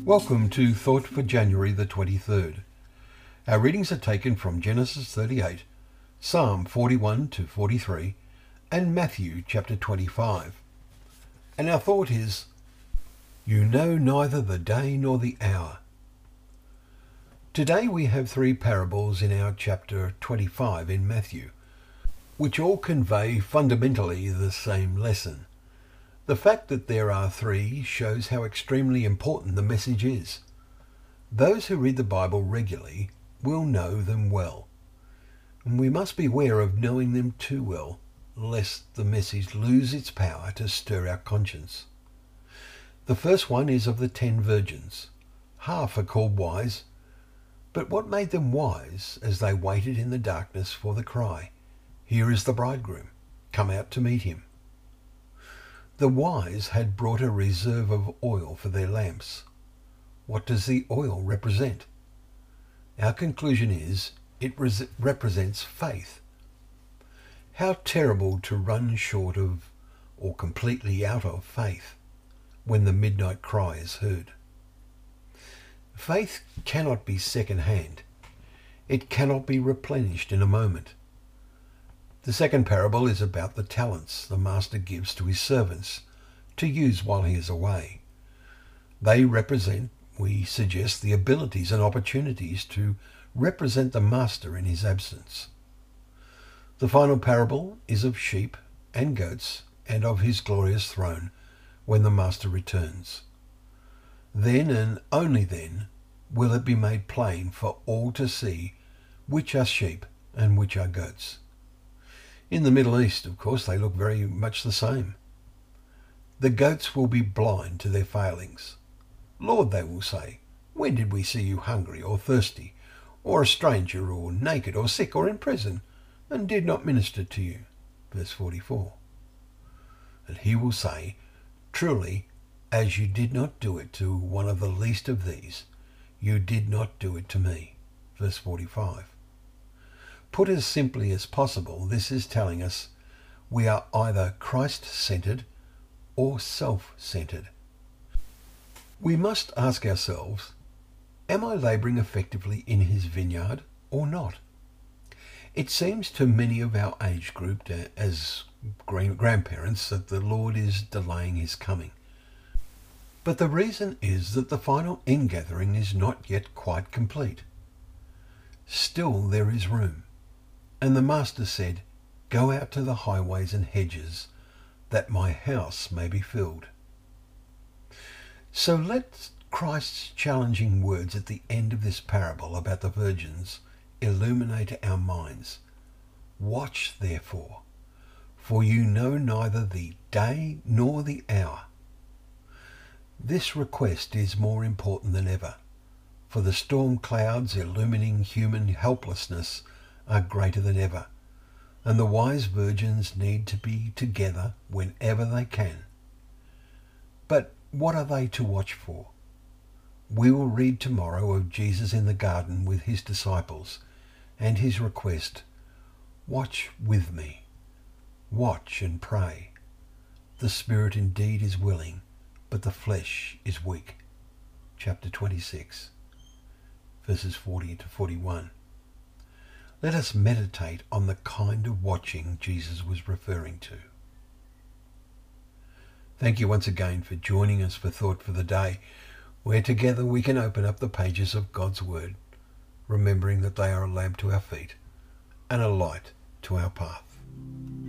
Welcome to Thought for January the 23rd. Our readings are taken from Genesis 38, Psalm 41 to 43, and Matthew chapter 25. And our thought is, You know neither the day nor the hour. Today we have three parables in our chapter 25 in Matthew, which all convey fundamentally the same lesson. The fact that there are three shows how extremely important the message is. Those who read the Bible regularly will know them well, and we must beware of knowing them too well, lest the message lose its power to stir our conscience. The first one is of the 10 virgins. Half are called wise, but what made them wise as they waited in the darkness for the cry, "Here is the bridegroom, come out to meet him." The wise had brought a reserve of oil for their lamps. What does the oil represent? Our conclusion is it represents faith. How terrible to run short of or completely out of faith when the midnight cry is heard. Faith cannot be second-hand. It cannot be replenished in a moment. The second parable is about the talents the master gives to his servants to use while he is away. They represent, we suggest, the abilities and opportunities to represent the master in his absence. The final parable is of sheep and goats and of his glorious throne when the master returns. Then and only then will it be made plain for all to see which are sheep and which are goats. In the Middle East, of course, they look very much the same. The goats will be blind to their failings. "Lord," they will say, "when did we see you hungry or thirsty, or a stranger, or naked, or sick, or in prison, and did not minister to you?" Verse 44. And he will say, "Truly, as you did not do it to one of the least of these, you did not do it to me." Verse 45. Put as simply as possible, this is telling us we are either Christ-centered or self-centered. We must ask ourselves, am I labouring effectively in his vineyard or not? It seems to many of our age group as grandparents that the Lord is delaying his coming. But the reason is that the final ingathering is not yet quite complete. Still there is room. And the master said, "Go out to the highways and hedges, that my house may be filled." So let Christ's challenging words at the end of this parable about the virgins illuminate our minds. "Watch therefore, for you know neither the day nor the hour." This request is more important than ever, for the storm clouds illumining human helplessness are greater than ever, and the wise virgins need to be together whenever they can. But what are they to watch for? We will read tomorrow of Jesus in the garden with his disciples and his request, "Watch with me, watch and pray. The spirit indeed is willing, but the flesh is weak." Chapter 26, verses 40 to 41. Let us meditate on the kind of watching Jesus was referring to. Thank you once again for joining us for Thought for the Day, where together we can open up the pages of God's Word, remembering that they are a lamp to our feet and a light to our path.